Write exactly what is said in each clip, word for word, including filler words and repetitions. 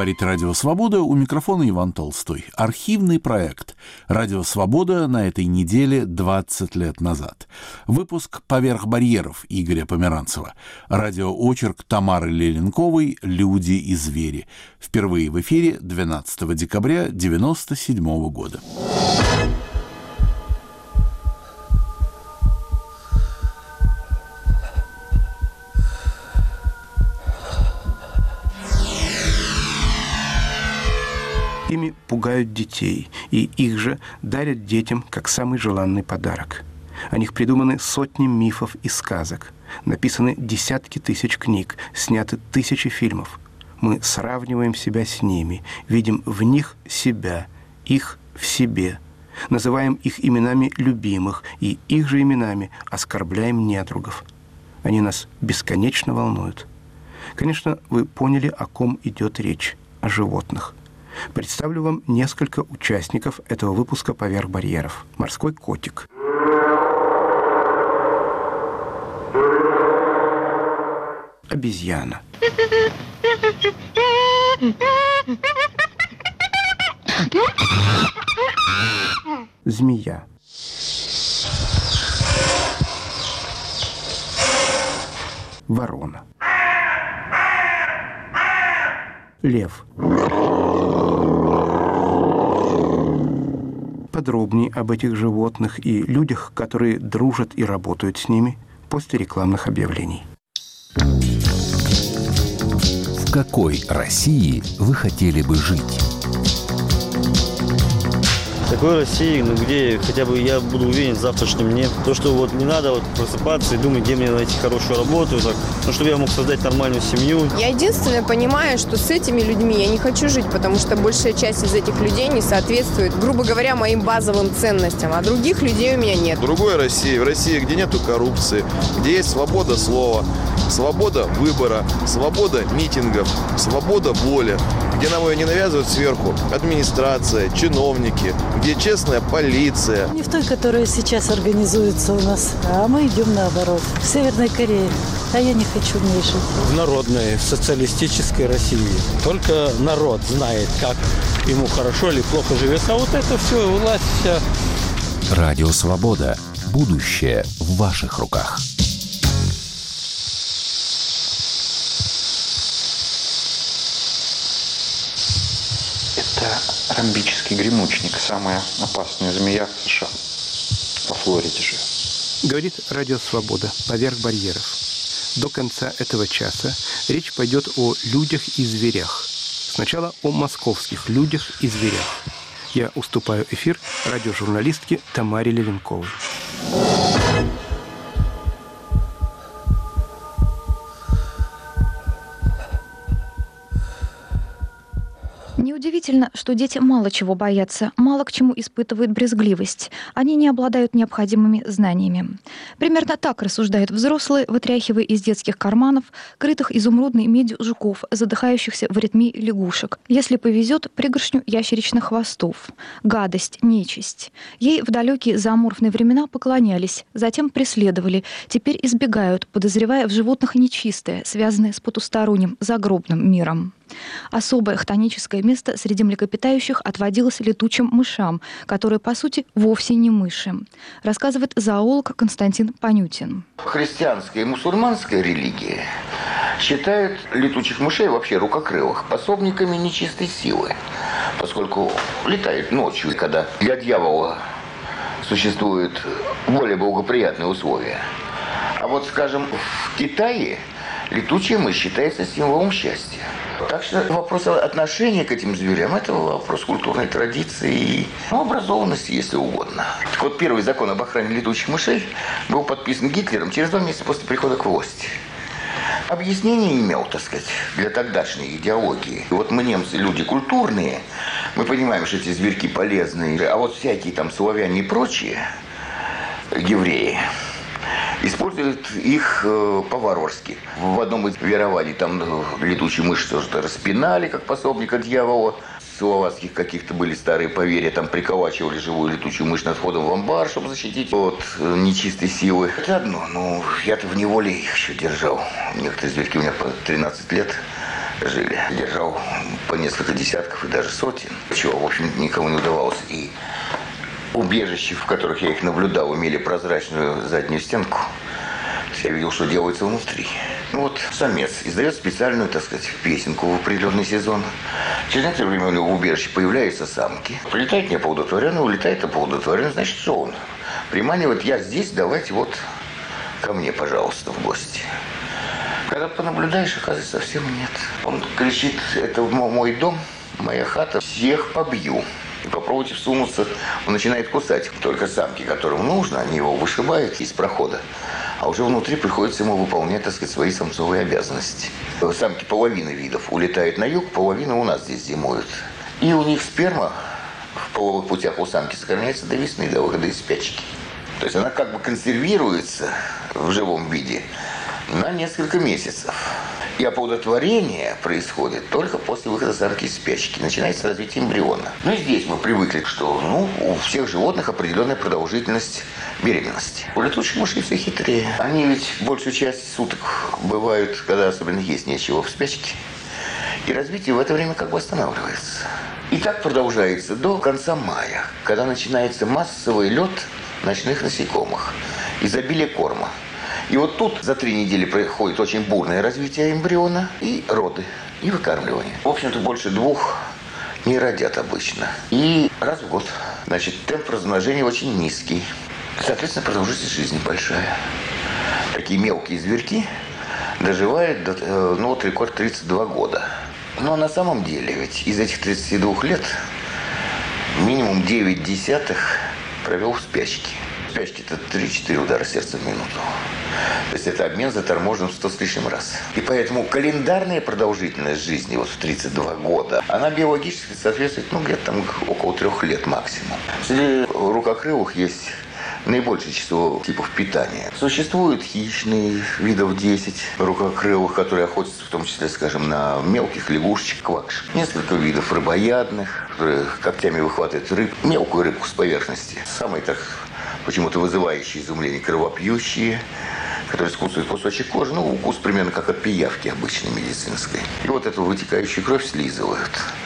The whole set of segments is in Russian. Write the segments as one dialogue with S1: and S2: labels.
S1: Говорит Радио Свобода, у микрофона Иван Толстой. Архивный проект «Радио Свобода» на этой неделе двадцать лет назад. Выпуск «Поверх барьеров» Игоря Померанцева. Радиоочерк Тамары Леленковой «Люди и звери». Впервые в эфире двенадцатого декабря девяносто седьмого года.
S2: Ими пугают детей, и их же дарят детям как самый желанный подарок. О них придуманы сотни мифов и сказок, написаны десятки тысяч книг, сняты тысячи фильмов. Мы сравниваем себя с ними, видим в них себя, их в себе, называем их именами любимых и их же именами оскорбляем недругов. Они нас бесконечно волнуют. Конечно, вы поняли, о ком идет речь, о животных. Представлю вам несколько участников этого выпуска «Поверх барьеров». Морской котик. Обезьяна. Змея. Ворона. Лев. Подробнее об этих животных и людях, которые дружат и работают с ними, после рекламных объявлений.
S3: В какой России вы хотели бы жить?
S4: В такой России, ну, где хотя бы я буду уверен в завтрашнем дне. То, что вот не надо вот просыпаться и думать, где мне найти хорошую работу, так, ну, чтобы я мог создать нормальную семью.
S5: Я единственное понимаю, что с этими людьми я не хочу жить, потому что большая часть из этих людей не соответствует, грубо говоря, моим базовым ценностям, а других людей у меня нет.
S6: В другой России, в России, где нету коррупции, где есть свобода слова, свобода выбора, свобода митингов, свобода воли, где нам ее не навязывают сверху администрация, чиновники, где честная полиция.
S7: Не в той, которая сейчас организуется у нас, а мы идем наоборот. В Северной Корее. А я не хочу в ней жить.
S8: В народной, социалистической России. Только народ знает, как ему хорошо или плохо живется. А вот это все, власть вся.
S3: Радио Свобода. Будущее в ваших руках.
S9: Это ромбический гремучник, самая опасная змея в США, во Флориде же.
S2: Говорит Радио Свобода, «Поверх барьеров». До конца этого часа речь пойдет о людях и зверях. Сначала о московских людях и зверях. Я уступаю эфир радиожурналистке Тамаре Леленковой.
S10: Неудивительно, что дети мало чего боятся, мало к чему испытывают брезгливость. Они не обладают необходимыми знаниями. Примерно так рассуждают взрослые, вытряхивая из детских карманов, крытых изумрудной медью жуков, задыхающихся в аритмии лягушек. Если повезет, пригоршню ящеричных хвостов. Гадость, нечисть. Ей в далекие зооморфные времена поклонялись, затем преследовали, теперь избегают, подозревая в животных нечистое, связанное с потусторонним, загробным миром. Особое хтоническое место среди млекопитающих отводилось летучим мышам, которые, по сути, вовсе не мыши, рассказывает зоолог Константин Панютин.
S11: Христианская и мусульманская религия считают летучих мышей, вообще рукокрылых, пособниками нечистой силы, поскольку летают ночью, когда для дьявола существуют более благоприятные условия. А вот, скажем, в Китае летучая мышь считается символом счастья. Так что вопрос отношения к этим зверям – это вопрос культурной традиции и ну, образованности, если угодно. Так вот, первый закон об охране летучих мышей был подписан Гитлером через два месяца после прихода к власти. Объяснение имел, так сказать, для тогдашней идеологии. И вот мы, немцы, люди культурные, мы понимаем, что эти зверьки полезные, а вот всякие там славяне и прочие евреи используют их э, по-варварски. В одном из верований там э, летучую мышь что-то распинали, как пособника дьявола. Словацких каких-то были старые поверья, там приколачивали живую летучую мышь над входом в амбар, чтобы защитить от э, нечистой силы. Это одно, но я-то в неволе их еще держал. Некоторые зверьки у меня по тринадцать лет жили. Держал по несколько десятков и даже сотен, чего, в общем, никому не удавалось. И убежища, в которых я их наблюдал, имели прозрачную заднюю стенку. Я видел, что делается внутри. Вот самец издает специальную, так сказать, песенку в определенный сезон. Через некоторое время у него в убежище появляются самки. Прилетает неоплодотворенный, улетает оплодотворенный. Значит, что он? Приманивает: я здесь, давайте вот ко мне, пожалуйста, в гости. Когда понаблюдаешь, оказывается, совсем нет. Он кричит: это мой дом, моя хата, всех побью. И попробуйте всунуться, он начинает кусать. Только самки, которым нужно, они его вышибают из прохода. А уже внутри приходится ему выполнять, так сказать, свои самцовые обязанности. Самки половины видов улетают на юг, половина у нас здесь зимуют. И у них сперма в половых путях у самки сохраняется до весны, до выхода из спячки. То есть она как бы консервируется в живом виде на несколько месяцев. И оплодотворение происходит только после выхода самки из спячки. Начинается развитие эмбриона. Ну и здесь мы привыкли, что ну, у всех животных определенная продолжительность беременности. У летучих мышей все хитрее. Они ведь большую часть суток бывают, когда особенно есть нечего, в спячке. И развитие в это время как бы останавливается. И так продолжается до конца мая, когда начинается массовый лет ночных насекомых, изобилие корма. И вот тут за три недели происходит очень бурное развитие эмбриона и роды, и выкармливание. В общем-то, больше двух не родят обычно. И раз в год. Значит, темп размножения очень низкий. Соответственно, продолжительность жизни большая. Такие мелкие зверьки доживают до, ну, вот рекорд тридцать два года. Но на самом деле ведь из этих тридцати двух лет минимум девять десятых провел в спячке. В спячке это три-четыре удара сердца в минуту. То есть это обмен заторможен в сто с лишним раз. И поэтому календарная продолжительность жизни вот в тридцать два года, она биологически соответствует, ну, где-то там около трех лет максимум. Среди рукокрылых есть наибольшее число типов питания. Существуют хищные, видов десять рукокрылых, которые охотятся в том числе, скажем, на мелких лягушечек, квакш. Несколько видов рыбоядных, которые когтями выхватывают рыб, мелкую рыбку с поверхности. Самые так почему-то вызывающие изумление кровопьющие, которые скусывают кусочек кожи, ну, укус примерно как от пиявки обычной медицинской. И вот эту вытекающую кровь слизывают.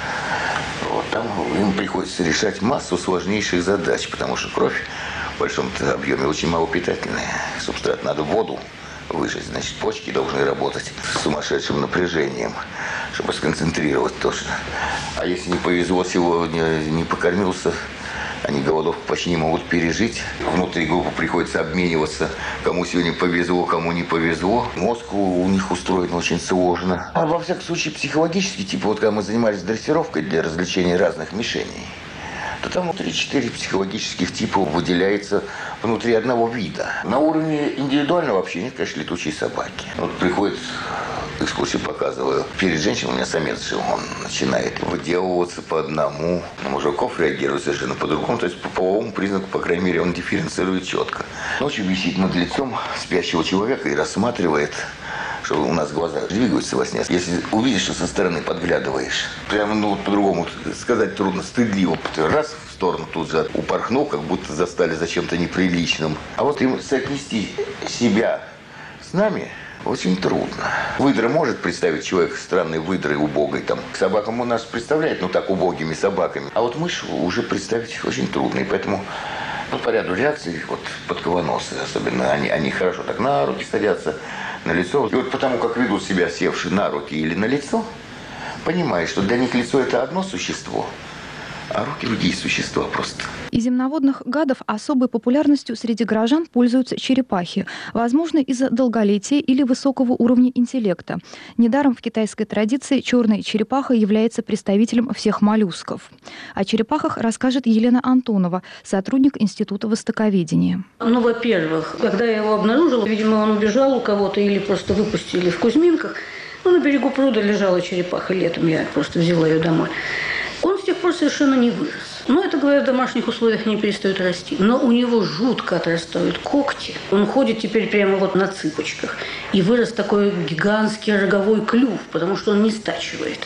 S11: Вот там им приходится решать массу сложнейших задач, потому что кровь в большом объеме очень малопитательная. Субстрат надо воду выжать, значит, почки должны работать с сумасшедшим напряжением, чтобы сконцентрировать точно. А если не повезло сегодня, не покормился, они голодовку почти не могут пережить. Внутри группы приходится обмениваться, кому сегодня повезло, кому не повезло. Мозг у них устроен очень сложно. А во всяком случае психологически, типа вот когда мы занимались дрессировкой для развлечения разных мишеней, то там три-четыре психологических типа выделяется внутри одного вида. На уровне индивидуального общения, конечно, летучие собаки. Вот приходит, экскурсию показываю, перед женщиной у меня самец жил, он начинает выделываться по одному. На мужиков реагирует совершенно по-другому, то есть по половому признаку, по крайней мере, он дифференцирует четко. Ночью висит над лицом спящего человека и рассматривает, что у нас глаза двигаются во сне. Если увидишь, что со стороны подглядываешь, прямо, ну, вот по-другому сказать трудно, стыдливо. Раз в сторону тут же упорхнул, как будто застали за чем-то неприличным. А вот им соотнести себя с нами очень трудно. Выдра может представить человека странной выдрой, убогой. Там, к собакам у нас представляет, ну так, убогими собаками. А вот мышь уже представить очень трудно. И поэтому, ну, по ряду реакций, вот подковоносы особенно, они, они хорошо так на руки садятся, на лицо. И вот потому как ведут себя севшие на руки или на лицо, понимаешь, что для них лицо это одно существо, а руки другие существа просто.
S10: Из земноводных гадов особой популярностью среди горожан пользуются черепахи, возможно, из-за долголетия или высокого уровня интеллекта. Недаром в китайской традиции черная черепаха является представителем всех моллюсков. О черепахах расскажет Елена Антонова, сотрудник Института востоковедения.
S12: Ну, во-первых, когда я его обнаружила, видимо, он убежал у кого-то или просто выпустили в Кузьминках. Ну, на берегу пруда лежала черепаха летом, я просто взяла ее домой. Он с тех пор совершенно не вырос. Но это, говорят, в домашних условиях не перестает расти. Но у него жутко отрастают когти. Он ходит теперь прямо вот на цыпочках. И вырос такой гигантский роговой клюв, потому что он не стачивает.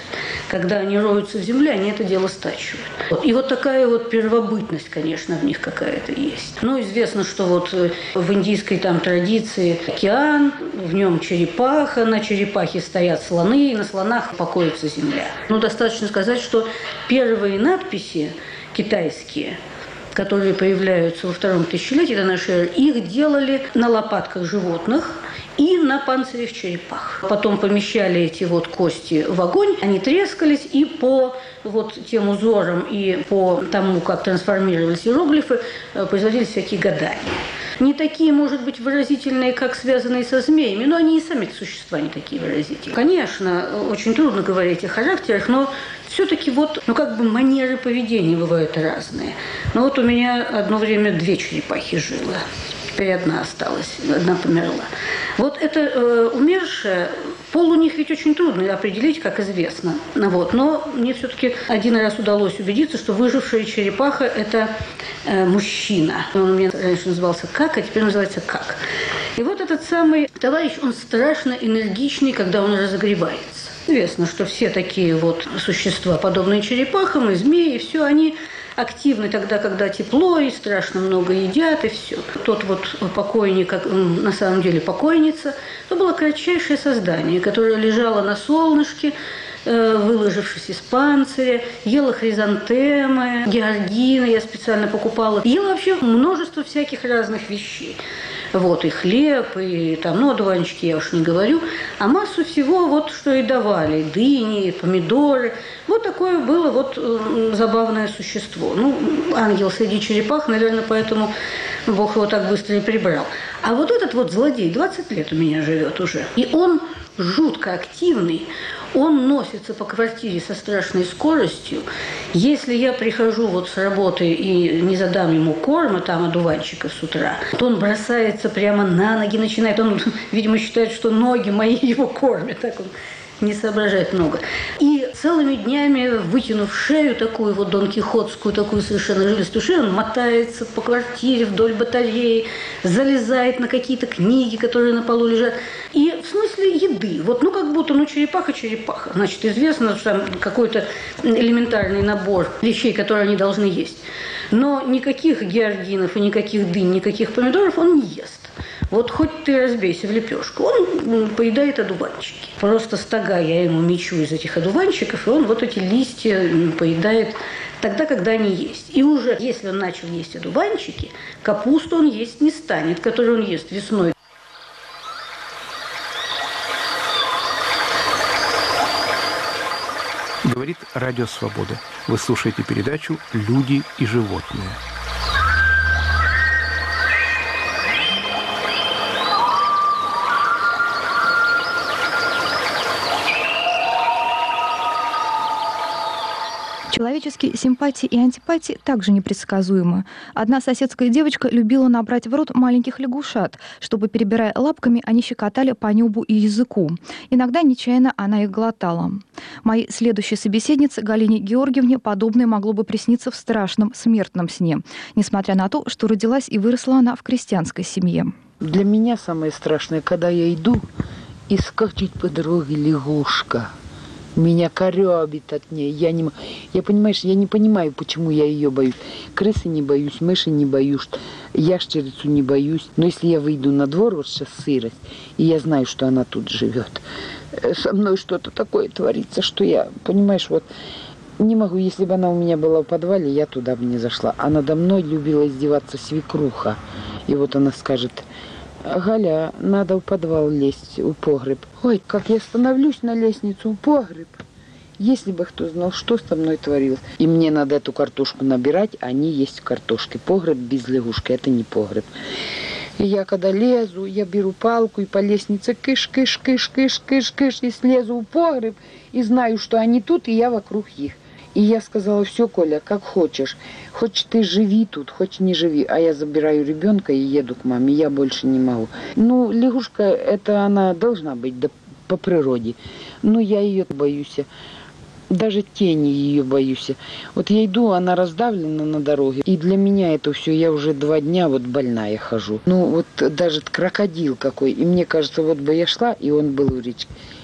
S12: Когда они роются в земле, они это дело стачивают. И вот такая вот первобытность, конечно, в них какая-то есть. Ну, известно, что вот в индийской там традиции океан, в нем черепаха, на черепахе стоят слоны, и на слонах покоится земля. Ну, достаточно сказать, что первые надписи китайские, которые появляются во втором тысячелетии до нашей эры, их делали на лопатках животных и на панцирях черепах. Потом помещали эти вот кости в огонь, они трескались, и по вот тем узорам и по тому, как трансформировались иероглифы, производились всякие гадания. Не такие, может быть, выразительные, как связанные со змеями, но они и сами существа не такие выразительные. Конечно, очень трудно говорить о характерах, но все-таки вот, ну как бы манеры поведения бывают разные. Но вот у меня одно время две черепахи жило. Теперь одна осталась, одна померла. Вот это э, умершая, пол у них ведь очень трудно определить, как известно. Вот. Но мне все-таки один раз удалось убедиться, что выжившая черепаха – это э, мужчина. Он у меня раньше назывался Как, а теперь называется Как. И вот этот самый товарищ, он страшно энергичный, когда он разогревается. Известно, что все такие вот существа, подобные черепахам, и змеи, все они активны тогда, когда тепло, и страшно много едят, и все. Тот вот покойник, на самом деле покойница, то было кратчайшее создание, которое лежало на солнышке, выложившись из панциря, ела хризантемы, георгины, я специально покупала. Ела вообще множество всяких разных вещей. Вот, и хлеб, и там, ну, одуванчики я уж не говорю, а массу всего, вот, что и давали, дыни, помидоры. Вот такое было вот э, забавное существо. Ну, ангел среди черепах, наверное, поэтому Бог его так быстро и прибрал. А вот этот вот злодей двадцать лет у меня живет уже, и он жутко активный, он носится по квартире со страшной скоростью. Если я прихожу вот с работы и не задам ему корма, там, одуванчиков с утра, то он бросается прямо на ноги, начинает. Он, видимо, считает, что ноги мои его кормят. Так он не соображает много. И целыми днями, вытянув шею, такую вот донкихотскую, такую совершенно жилистую шею, он мотается по квартире вдоль батареи, залезает на какие-то книги, которые на полу лежат. И в смысле еды. Вот, ну, как будто, ну, черепаха-черепаха. Значит, известно, что там какой-то элементарный набор вещей, которые они должны есть. Но никаких георгинов и никаких дынь, никаких помидоров он не ест. Вот хоть ты разбейся в лепешку, он поедает одуванчики. Просто стога я ему мечу из этих одуванчиков, и он вот эти листья поедает тогда, когда они есть. И уже, если он начал есть одуванчики, капусту он есть не станет, которую он ест весной.
S2: Говорит Радио Свобода. Вы слушаете передачу «Люди и животные».
S10: Человеческие симпатии и антипатии также непредсказуемы. Одна соседская девочка любила набрать в рот маленьких лягушат, чтобы, перебирая лапками, они щекотали по небу и языку. Иногда нечаянно она их глотала. Моей следующей собеседнице Галине Георгиевне подобное могло бы присниться в страшном смертном сне, несмотря на то, что родилась и выросла она в крестьянской семье.
S13: Для меня самое страшное, когда я иду, и скачет по дороге лягушка. Меня корёбит от нее. Я, не, я, понимаешь, я не понимаю, почему я ее боюсь. Крысы не боюсь, мыши не боюсь, ящерицу не боюсь. Но если я выйду на двор, вот сейчас сырость, и я знаю, что она тут живет, со мной что-то такое творится, что я, понимаешь, вот не могу. Если бы она у меня была в подвале, я туда бы не зашла. А надо мной любила издеваться свекруха. И вот она скажет: Галя, надо в подвал лезть, в погреб. Ой, как я становлюсь на лестницу, в погреб. Если бы кто знал, что со мной творилось. И мне надо эту картошку набирать, а они есть в картошке. Погреб без лягушки, это не погреб. И я когда лезу, я беру палку и по лестнице кыш-кыш-кыш-кыш-кыш-кыш, и слезу в погреб, и знаю, что они тут, и я вокруг их. И я сказала: все, Коля, как хочешь. Хочешь ты живи тут, хочешь не живи. А я забираю ребенка и еду к маме. Я больше не могу. Ну, лягушка, это она должна быть, да, по природе. Но я ее боюсь. Даже тени ее боюсь. Вот я иду, она раздавлена на дороге. И для меня это все, я уже два дня вот больная хожу. Ну, вот даже крокодил какой. И мне кажется, вот бы я шла, и он был у речки.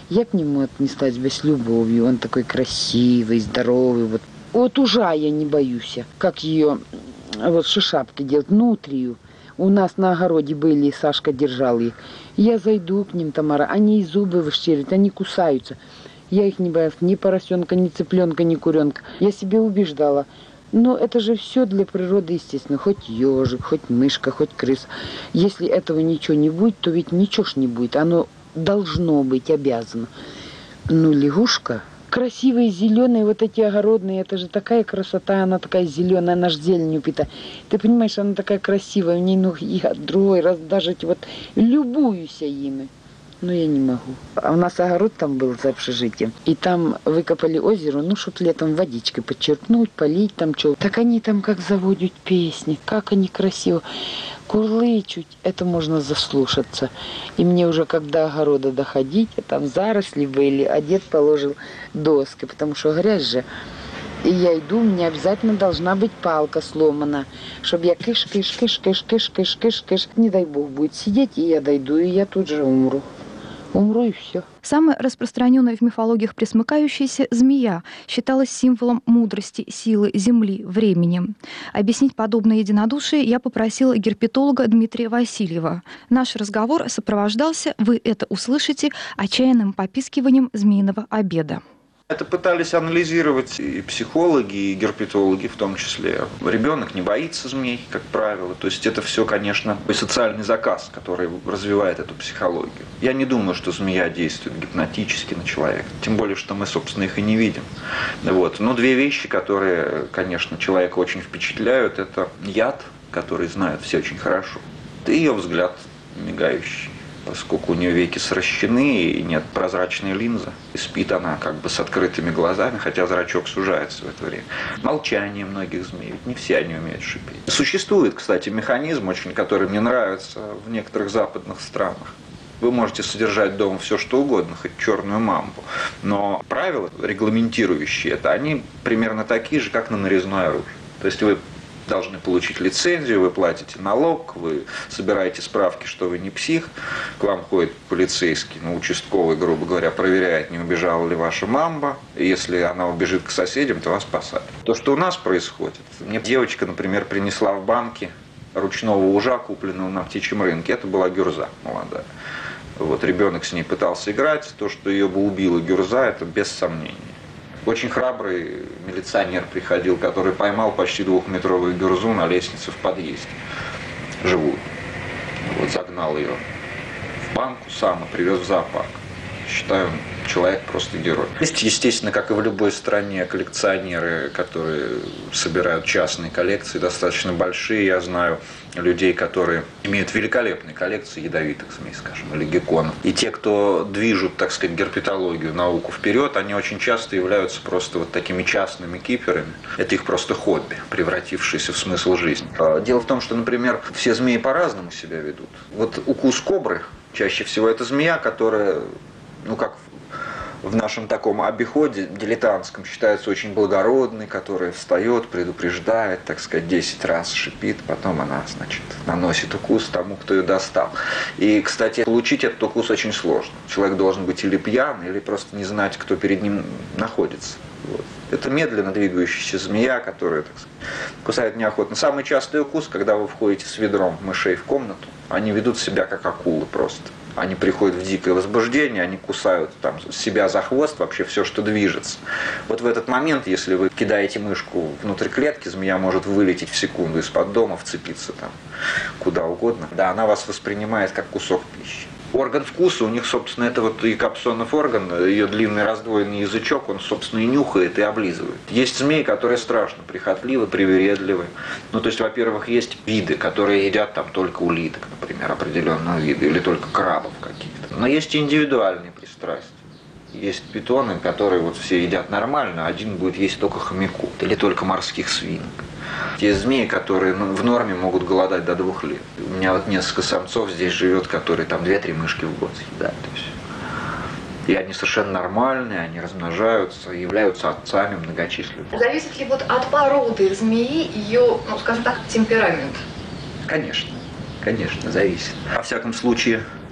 S13: Я к нему отнеслась бы с любовью. Он такой красивый, здоровый. Вот, вот ужа я не боюсь. Как ее вот шишапки делать, нутрию. У нас на огороде были, и Сашка держал их. Я зайду к ним, Тамара, они и зубы выщерят, они кусаются. Я их не боялась, ни поросенка, ни цыпленка, ни куренка. Я себе убеждала. Но это же все для природы, естественно. Хоть ежик, хоть мышка, хоть крыса. Если этого ничего не будет, то ведь ничего ж не будет. Оно должно быть, обязано. Ну, лягушка... Красивые, зеленые, вот эти огородные, это же такая красота, она такая зеленая, она ж зеленью питает. Ты понимаешь, она такая красивая, в ней ну, и другой раз даже эти вот любуюсь ими. Но я не могу. А у нас огород там был за общежитием. И там выкопали озеро, ну, чтоб летом водичкой подчерпнуть, полить там что. Так они там как заводят песни, как они красиво. Курлычуть, это можно заслушаться. И мне уже, когда огорода доходить, там заросли были, а дед положил доски, потому что грязь же. И я иду, у меня обязательно должна быть палка сломана, чтобы я кыш-кыш-кыш-кыш-кыш-кыш-кыш-кыш. Не дай бог будет сидеть, и я дойду, и я тут же умру. Умру и все.
S10: Самая распространенная в мифологиях пресмыкающаяся змея считалась символом мудрости, силы, земли, времени. Объяснить подобное единодушие я попросила герпетолога Дмитрия Васильева. Наш разговор сопровождался, вы это услышите, отчаянным попискиванием змеиного обеда.
S9: Это пытались анализировать и психологи, и герпетологи в том числе. Ребенок не боится змей, как правило. То есть это все, конечно, социальный заказ, который развивает эту психологию. Я не думаю, что змея действует гипнотически на человека. Тем более, что мы, собственно, их и не видим. Вот. Но две вещи, которые, конечно, человека очень впечатляют, это яд, который знают все очень хорошо, и ее взгляд мигающий. Поскольку у нее веки сращены и нет прозрачной линзы, и спит она как бы с открытыми глазами, хотя зрачок сужается в это время. Молчание многих змей, ведь не все они умеют шипеть. Существует, кстати, механизм, очень, который мне нравится в некоторых западных странах. Вы можете содержать дома все, что угодно, хоть черную мамбу, но правила, регламентирующие это, они примерно такие же, как на нарезное оружие. То есть вы должны получить лицензию, вы платите налог, вы собираете справки, что вы не псих, к вам ходит полицейский, ну, участковый, грубо говоря, проверяет, не убежала ли ваша мамба, и если она убежит к соседям, то вас посадят. То, что у нас происходит, мне девочка, например, принесла в банке ручного ужа, купленного на птичьем рынке, это была гюрза молодая. Вот, ребенок с ней пытался играть, то, что ее бы убила гюрза, это без сомнений. Очень храбрый милиционер приходил, который поймал почти двухметровую гюрзу на лестнице в подъезде. Живую. Вот загнал ее в банку сам и привез в зоопарк. Считаю, человек просто герой. Есть, естественно, как и в любой стране, коллекционеры, которые собирают частные коллекции, достаточно большие. Я знаю людей, которые имеют великолепные коллекции ядовитых змей, скажем, или гекконов. И те, кто движут, так сказать, герпетологию, науку вперед, они очень часто являются просто вот такими частными киперами. Это их просто хобби, превратившееся в смысл жизни. Дело в том, что, например, все змеи по-разному себя ведут. Вот укус кобры, чаще всего это змея, которая, ну как в нашем таком обиходе дилетантском считается очень благородной, которая встает, предупреждает, так сказать, десять раз шипит, потом она, значит, наносит укус тому, кто ее достал. И, кстати, получить этот укус очень сложно. Человек должен быть или пьян, или просто не знать, кто перед ним находится. Вот. Это медленно двигающаяся змея, которая, так сказать, кусает неохотно. Самый частый укус, когда вы входите с ведром мышей в комнату, они ведут себя как акулы просто. Они приходят в дикое возбуждение, они кусают там себя за хвост, вообще все, что движется. Вот в этот момент, если вы кидаете мышку внутрь клетки, змея может вылететь в секунду из-под дома, вцепиться там куда угодно. Да, она вас воспринимает как кусок пищи. Орган вкуса у них, собственно, это вот и Капсонов орган, ее длинный раздвоенный язычок, он, собственно, и нюхает, и облизывает. Есть змеи, которые страшно прихотливы, привередливы. Ну, то есть, во-первых, есть виды, которые едят там только улиток, например, определенного вида, или только крабов каких-то. Но есть и индивидуальные пристрастия. Есть питоны, которые вот все едят нормально, один будет есть только хомяку или только морских свинок. Есть змеи, которые ну, в норме могут голодать до двух лет. У меня вот несколько самцов здесь живет, которые там две-три мышки в год съедают. То есть, и они совершенно нормальные, они размножаются, являются отцами многочисленных.
S14: Зависит ли вот от породы змеи ее, ну, скажем так, темперамент?
S9: Конечно, конечно, зависит. Во всяком случае,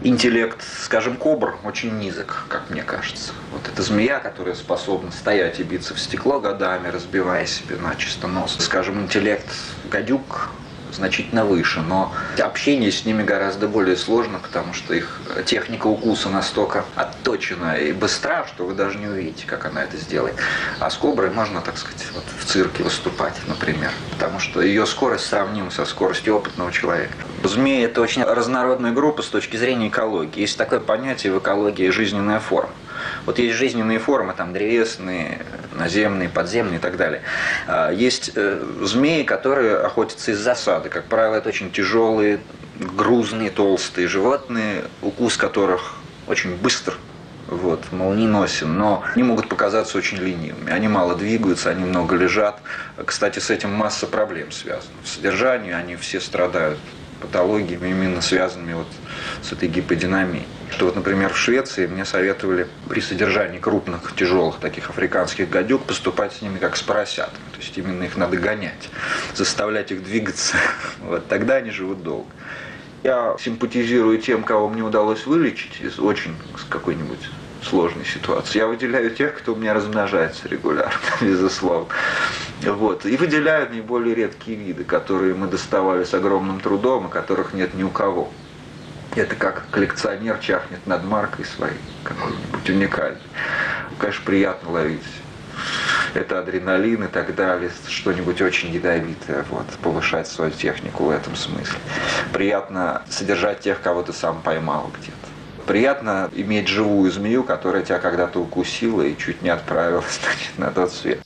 S9: Интеллект, скажем, кобр очень низок, как мне кажется. Вот эта змея, которая способна стоять и биться в стекло годами, разбивая себе начисто нос. Скажем, интеллект гадюк значительно выше, но общение с ними гораздо более сложно, потому что их техника укуса настолько отточена и быстра, что вы даже не увидите, как она это сделает. А с коброй можно, так сказать, вот в цирке выступать, например, потому что ее скорость сравнима со скоростью опытного человека. Змеи – это очень разнородная группа с точки зрения экологии. Есть такое понятие в экологии жизненная форма. Вот есть жизненные формы, там древесные, наземные, подземные и так далее. Есть змеи, которые охотятся из засады. Как правило, это очень тяжелые, грузные, толстые животные, укус которых очень быстр, вот, молниеносен, но они могут показаться очень ленивыми. Они мало двигаются, они много лежат. Кстати, с этим масса проблем связана. В содержании они все страдают патологиями, именно связанными вот с этой гиподинамией. Что вот, например, в Швеции мне советовали при содержании крупных, тяжелых таких африканских гадюк поступать с ними как с поросятами. То есть именно их надо гонять, заставлять их двигаться. Вот, тогда они живут долго. Я симпатизирую тем, кого мне удалось вылечить из очень какой-нибудь сложной ситуации. Я выделяю тех, кто у меня размножается регулярно, безусловно. Вот. И выделяю наиболее редкие виды, которые мы доставали с огромным трудом, и которых нет ни у кого. Это как коллекционер чахнет над маркой своей, какой-нибудь уникальной. Конечно, приятно ловить. Это адреналин и так далее, что-нибудь очень ядовитое, вот, повышать свою технику в этом смысле. Приятно содержать тех, кого ты сам поймал где-то. Приятно иметь живую змею, которая тебя когда-то укусила и чуть не отправилась, значит, на тот свет.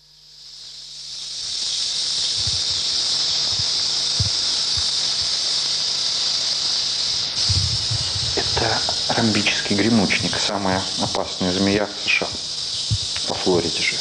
S9: Это ромбический гремучник, самая опасная змея в США, во Флориде живет.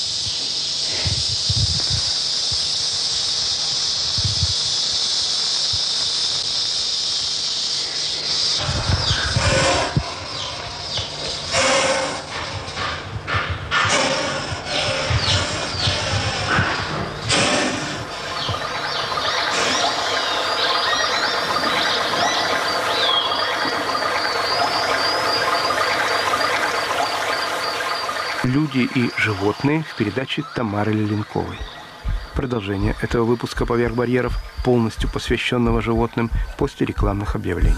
S2: «Люди и животные» в передаче Тамары Леленковой. Продолжение этого выпуска «Поверх барьеров», полностью посвященного животным, после рекламных объявлений.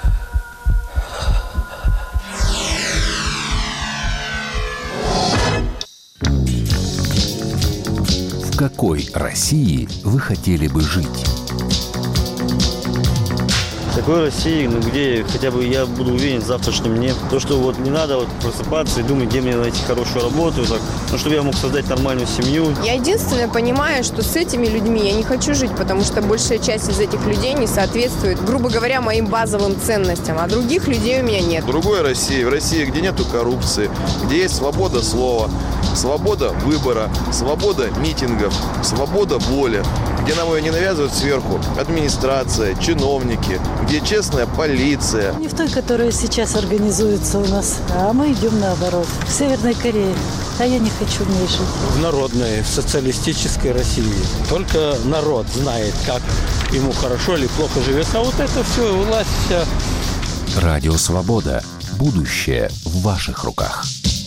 S3: В какой России вы хотели бы жить?
S4: В такой России, ну, где хотя бы я буду уверен в завтрашнем дне. То, что вот не надо вот просыпаться и думать, где мне найти хорошую работу, так, ну, чтобы я мог создать нормальную семью.
S5: Я единственное понимаю, что с этими людьми я не хочу жить, потому что большая часть из этих людей не соответствует, грубо говоря, моим базовым ценностям, а других людей у меня нет.
S6: В другой России, в России, где нету коррупции, где есть свобода слова, свобода выбора, свобода митингов, свобода воли, где нам ее не навязывают сверху администрация, чиновники, где честная полиция.
S7: Не в той, которая сейчас организуется у нас, а мы идем наоборот. В Северной Корее. А я не хочу в ней жить.
S8: В народной, в социалистической России. Только народ знает, как ему хорошо или плохо живется. А вот это все, власть вся.
S3: Радио «Свобода». Будущее в ваших руках.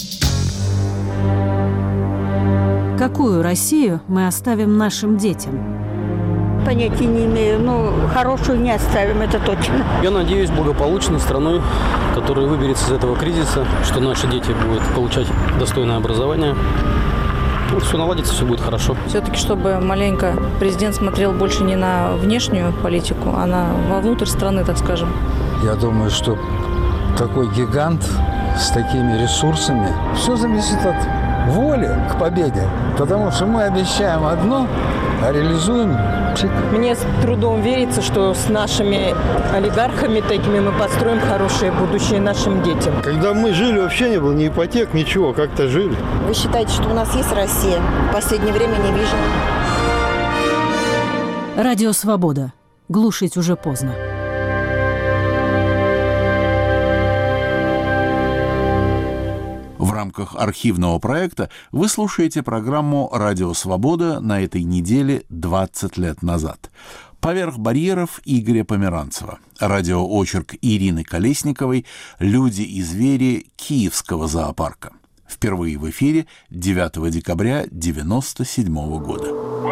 S15: Какую Россию мы оставим нашим детям?
S12: Понятия не имею, но хорошую не оставим, это точно.
S16: Я надеюсь, благополучной страной, которая выберется из этого кризиса, что наши дети будут получать достойное образование. Вот все наладится, все будет хорошо.
S17: Все-таки, чтобы маленько президент смотрел больше не на внешнюю политику, а на вовнутрь страны, так скажем.
S18: Я думаю, что такой гигант с такими ресурсами, все зависит от воли к победе. Потому что мы обещаем одно, а реализуем пшик.
S19: Мне с трудом верится, что с нашими олигархами такими мы построим хорошее будущее нашим детям.
S20: Когда мы жили, вообще не было ни ипотек, ничего, как-то жили.
S21: Вы считаете, что у нас есть Россия? В последнее время не вижу.
S15: Радио «Свобода». Глушить уже поздно.
S1: В рамках архивного проекта вы слушаете программу «Радио Свобода» на этой неделе двадцать лет назад. «Поверх барьеров» Игоря Померанцева. Радиоочерк Ирины Колесниковой «Люди и звери» Киевского зоопарка. Впервые в эфире девятого декабря девяносто седьмого года.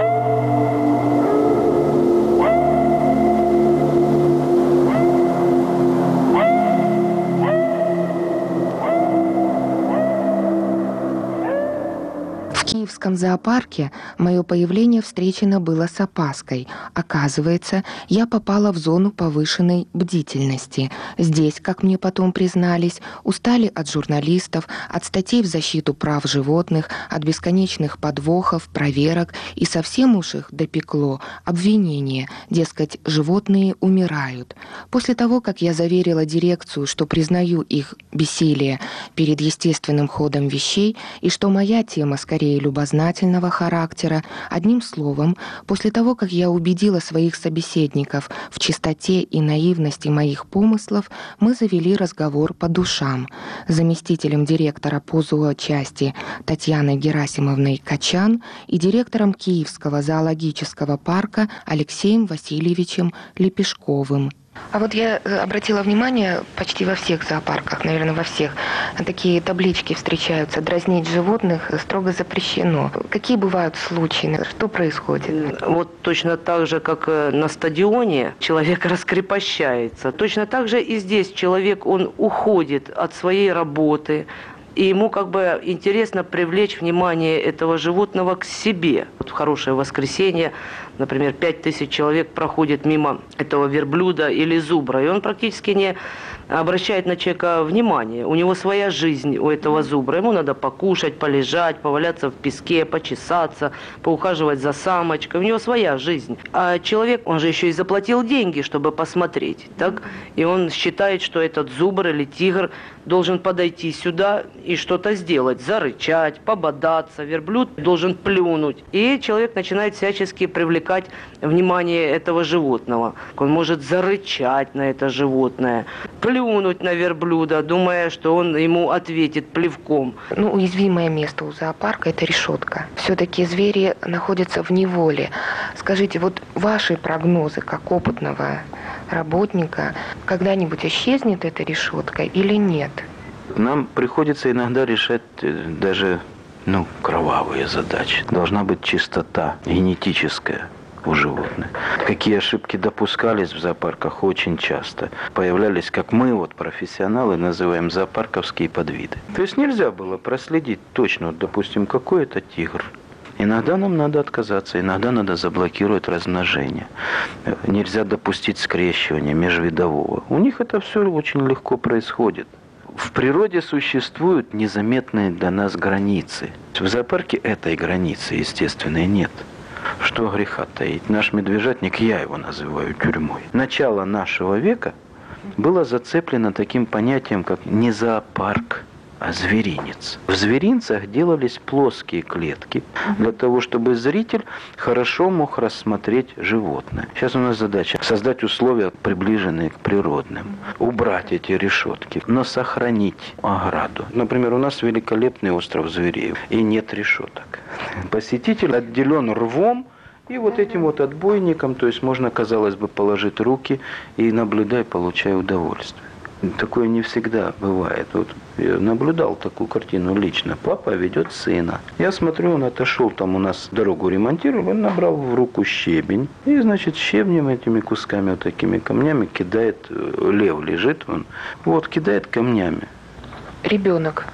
S11: В Киевском зоопарке мое появление встречено было с опаской. Оказывается, я попала в зону повышенной бдительности. Здесь, как мне потом признались, устали от журналистов, от статей в защиту прав животных, от бесконечных подвохов, проверок, и совсем уж их допекло обвинение, дескать, животные умирают. После того, как я заверила дирекцию, что признаю их бессилие перед естественным ходом вещей и что моя тема скорее любознательного характера. Одним словом, после того, как я убедила своих собеседников в чистоте и наивности моих помыслов, мы завели разговор по душам. Заместителем директора по зоочасти Татьяной Герасимовной Качан и директором Киевского зоологического парка Алексеем Васильевичем Лепешковым. А вот я обратила внимание, почти во всех зоопарках, наверное, во всех, такие таблички встречаются. Дразнить животных строго запрещено. Какие бывают случаи? Что происходит?
S22: Вот точно так же, как на стадионе человек раскрепощается, точно так же и здесь человек, он уходит от своей работы, и ему как бы интересно привлечь внимание этого животного к себе. Вот в хорошее воскресенье, например, пять тысяч человек проходит мимо этого верблюда или зубра, и он практически не обращает на человека внимание. У него своя жизнь, у этого зубра. Ему надо покушать, полежать, поваляться в песке, почесаться, поухаживать за самочкой. У него своя жизнь. А человек, он же еще и заплатил деньги, чтобы посмотреть. Так? И он считает, что этот зубр или тигр должен подойти сюда и что-то сделать, зарычать, пободаться. Верблюд должен плюнуть. И человек начинает всячески привлекать внимание этого животного. Он может зарычать на это животное, плюнуть на верблюда, думая, что он ему ответит плевком.
S11: Ну, уязвимое место у зоопарка – это решетка. Все-таки звери находятся в неволе. Скажите, вот ваши прогнозы как опытного работника, когда-нибудь исчезнет эта решетка или нет?
S23: Нам приходится иногда решать даже ну, кровавые задачи. Должна быть чистота генетическая у животных. Какие ошибки допускались в зоопарках очень часто. Появлялись, как мы, вот профессионалы, называем зоопарковские подвиды. То есть нельзя было проследить точно, вот, допустим, какой это тигр. Иногда нам надо отказаться, иногда надо заблокировать размножение. Нельзя допустить скрещивания межвидового. У них это все очень легко происходит. В природе существуют незаметные для нас границы. В зоопарке этой границы, естественной, нет. Что греха таить? Наш медвежатник, я его называю тюрьмой. Начало нашего века было зацеплено таким понятием, как не зоопарк, а зверинец. В зверинцах делались плоские клетки для того, чтобы зритель хорошо мог рассмотреть животное. Сейчас у нас задача создать условия, приближенные к природным, убрать эти решетки, но сохранить ограду. Например, у нас великолепный остров зверей, и нет решеток. Посетитель отделен рвом, и вот этим вот отбойником, то есть можно, казалось бы, положить руки и наблюдай, получай удовольствие. Такое не всегда бывает. Вот я наблюдал такую картину лично. Папа ведет сына. Я смотрю, он отошел, там у нас дорогу ремонтировали, он набрал в руку щебень. И, значит, щебнем, этими кусками, вот такими камнями кидает, лев лежит, он, вот, кидает камнями.
S11: Ребенок.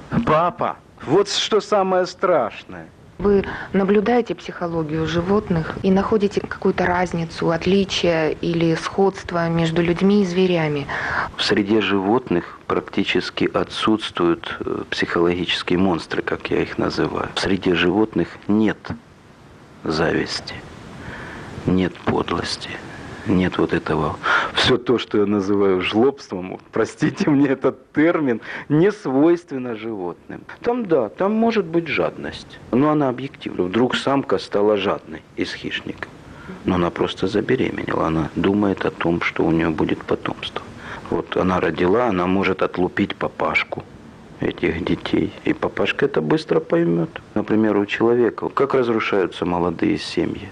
S23: Папа, вот что самое страшное.
S11: Вы наблюдаете психологию животных и находите какую-то разницу, отличие или сходство между людьми и зверями?
S23: В среде животных практически отсутствуют психологические монстры, как я их называю. В среде животных нет зависти, нет подлости. Нет вот этого, все то, что я называю жлобством, простите мне этот термин, не свойственно животным. Там да, там может быть жадность, но она объективна. Вдруг самка стала жадной из хищников, но она просто забеременела, она думает о том, что у нее будет потомство. Вот она родила, она может отлупить папашку этих детей, и папашка это быстро поймет. Например, у человека, как разрушаются молодые семьи.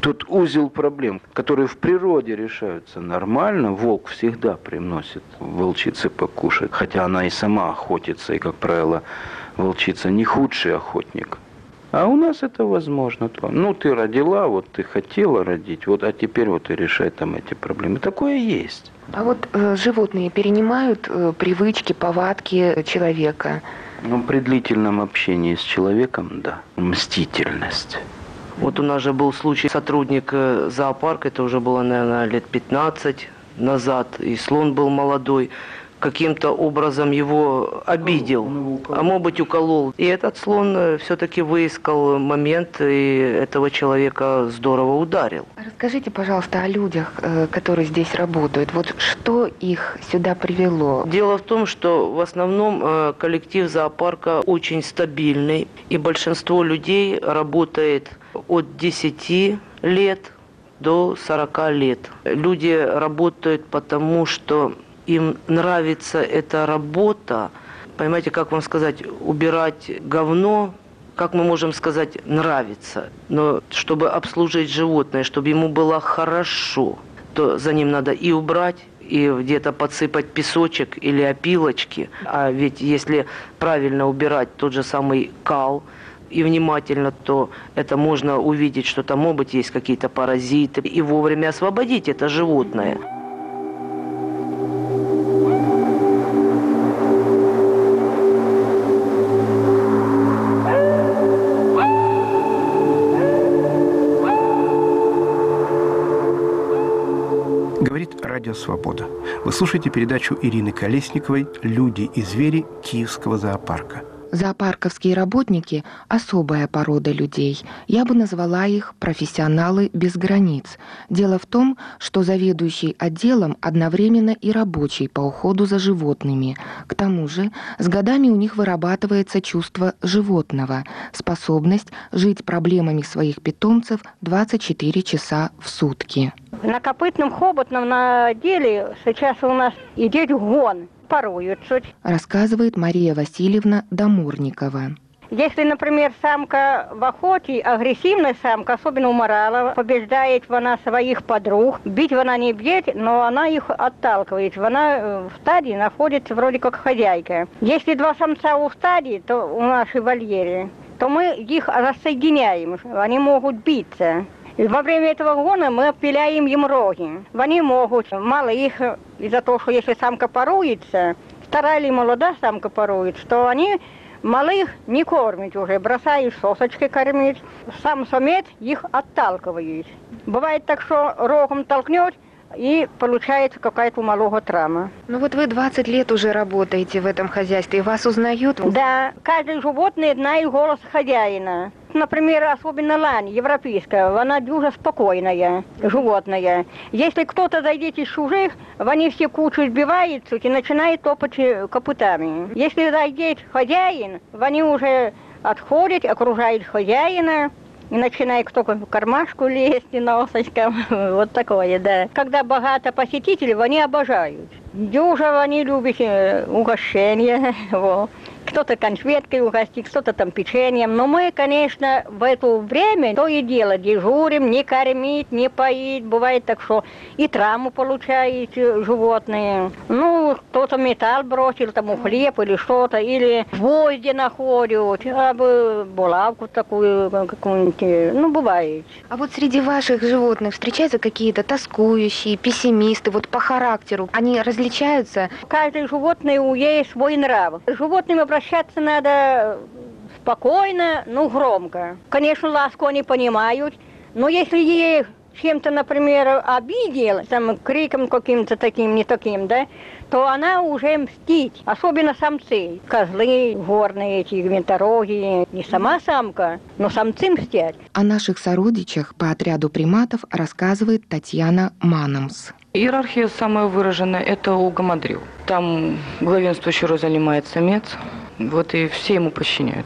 S23: Тут узел проблем, которые в природе решаются нормально. Волк всегда приносит волчице покушать, хотя она и сама охотится, и, как правило, волчица не худший охотник. А у нас это возможно. Ну, ты родила, вот ты хотела родить, вот, а теперь вот и решай там эти проблемы. Такое есть.
S11: А вот э, животные перенимают э, привычки, повадки человека?
S23: Ну, при длительном общении с человеком, да. Мстительность.
S22: Вот у нас же был случай, сотрудник зоопарка, это уже было, наверное, лет пятнадцать назад, и слон был молодой, каким-то образом его обидел, а может быть уколол. И этот слон все-таки выискал момент и этого человека здорово ударил.
S11: Расскажите, пожалуйста, о людях, которые здесь работают. Вот что их сюда привело?
S22: Дело в том, что в основном коллектив зоопарка очень стабильный, и большинство людей работает от десяти лет до сорока лет. Люди работают потому, что им нравится эта работа. Понимаете, как вам сказать, убирать говно, как мы можем сказать, нравится. Но чтобы обслужить животное, чтобы ему было хорошо, то за ним надо и убрать, и где-то подсыпать песочек или опилочки. А ведь если правильно убирать тот же самый кал, и внимательно, то это можно увидеть, что там, может быть, есть какие-то паразиты, и вовремя освободить это животное.
S2: Говорит Радио Свобода. Вы слушаете передачу Ирины Колесниковой «Люди и звери» Киевского зоопарка.
S11: Зоопарковские работники – особая порода людей. Я бы назвала их профессионалы без границ. Дело в том, что заведующий отделом одновременно и рабочий по уходу за животными. К тому же с годами у них вырабатывается чувство животного, способность жить проблемами своих питомцев двадцать четыре часа в сутки.
S10: На копытном хоботном наделе сейчас у нас идет гон. Поруются.
S11: Рассказывает Мария Васильевна Доморникова.
S10: Если, например, самка в охоте, агрессивная самка, особенно у морала, побеждает она своих подруг, бить она не бьет, но она их отталкивает. Она в стадии находится вроде как хозяйка. Если два самца у стадии, то у нашей вольере, то мы их рассоединяем, они могут биться. И во время этого гона мы опиляем им роги. Они могут малых, из-за того, что если самка поруется, старая или молодая самка поруется, то они малых не кормят уже, бросают сосочки кормить. Сам самец их отталкивает. Бывает так, что рогом толкнет, и получается какая-то у малого травма.
S11: Ну вот вы двадцать лет уже работаете в этом хозяйстве, и вас узнают?
S10: Да, каждое животное знает голос хозяина. Например, особенно лань европейская, она дуже спокойная, животное. Если кто-то зайдет из чужих, они все кучу сбиваются и начинают топать копытами. Если зайдет хозяин, они уже отходят, окружают хозяина, и начинает кто-то в кармашку лезть носочком. Вот такое, да. Когда богато посетителей, они обожают. Дюже они любят угощения. Вот. Кто-то конфеткой угостит, кто-то там печеньем. Но мы, конечно, в это время то и дело дежурим, не кормить, не поить. Бывает так, что и травму получают животные. Ну, кто-то металл бросил, там, хлеб или что-то, или гвозди находят, абы булавку такую какую-нибудь. Ну, бывает.
S11: А вот среди ваших животных встречаются какие-то тоскующие, пессимисты, вот по характеру? Они различаются?
S10: Каждое животное у есть свой нрав. Животным обращаться надо спокойно, ну, громко. Конечно, ласку они понимают, но если ей чем-то, например, обидел, там, криком каким-то таким, не таким, да, то она уже мстит. Особенно самцы. Козлы горные, эти винтороги. Не сама самка, но самцы мстят.
S11: О наших сородичах по отряду приматов рассказывает Татьяна Манамс.
S13: Иерархия самая выраженная – это у гамадрил. Там главенствующей роль занимает самец, вот и все ему подчиняются.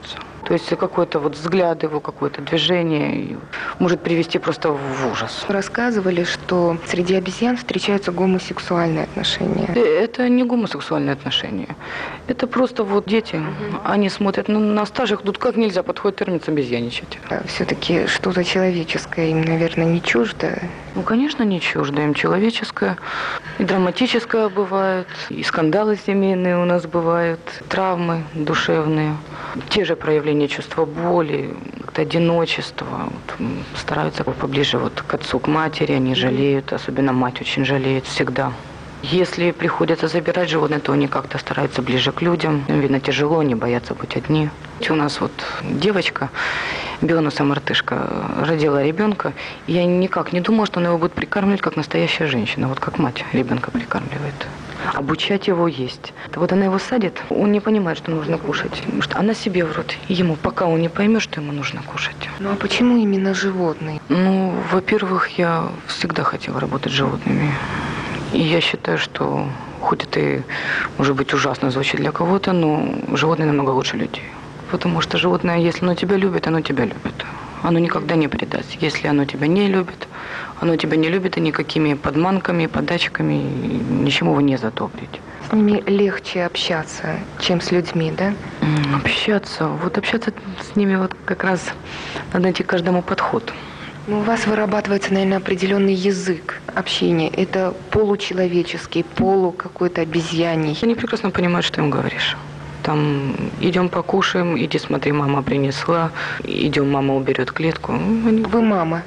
S13: То есть какой-то вот взгляд его, какое-то движение может привести просто в ужас.
S11: Рассказывали, что среди обезьян встречаются гомосексуальные отношения.
S13: Это не гомосексуальные отношения. Это просто вот дети, угу. Они смотрят ну, на старших, тут как нельзя подходит термин обезьяничать.
S11: Все-таки что-то человеческое им, наверное, не чуждо?
S13: Ну, конечно, не чуждо им человеческое. И драматическое бывает, и скандалы семейные у нас бывают, травмы душевные, те же проявления чувства боли, одиночества. Вот, стараются поближе вот к отцу, к матери, они жалеют, особенно мать очень жалеет всегда. Если приходится забирать животное, то они как-то стараются ближе к людям. Им, видно, тяжело, они боятся быть одни. У нас вот девочка, Бионуса-мартышка, родила ребенка. И я никак не думала, что она его будет прикармливать, как настоящая женщина. Вот как мать ребенка прикармливает. Обучать его есть. Вот она его садит, он не понимает, что нужно кушать. Потому что она себе в рот, ему, пока он не поймет, что ему нужно кушать.
S11: Ну а почему именно животные?
S13: Ну, во-первых, я всегда хотела работать с животными. И я считаю, что хоть это и, может быть, ужасно звучит для кого-то, но животные намного лучше людей. Потому что животное, если оно тебя любит, оно тебя любит. Оно никогда не предаст. Если оно тебя не любит, оно тебя не любит и никакими подманками, подачками, ничему его не задобрить.
S11: С ними легче общаться, чем с людьми, да?
S13: Общаться. Вот общаться с ними вот как раз надо найти каждому подход.
S11: Ну, у вас вырабатывается, наверное, определенный язык общения. Это получеловеческий, полу какой-то обезьяний.
S13: Они прекрасно понимают, что им говоришь. Там идем покушаем, иди смотри, мама принесла. Идем, мама уберет клетку. Они...
S11: Вы мама?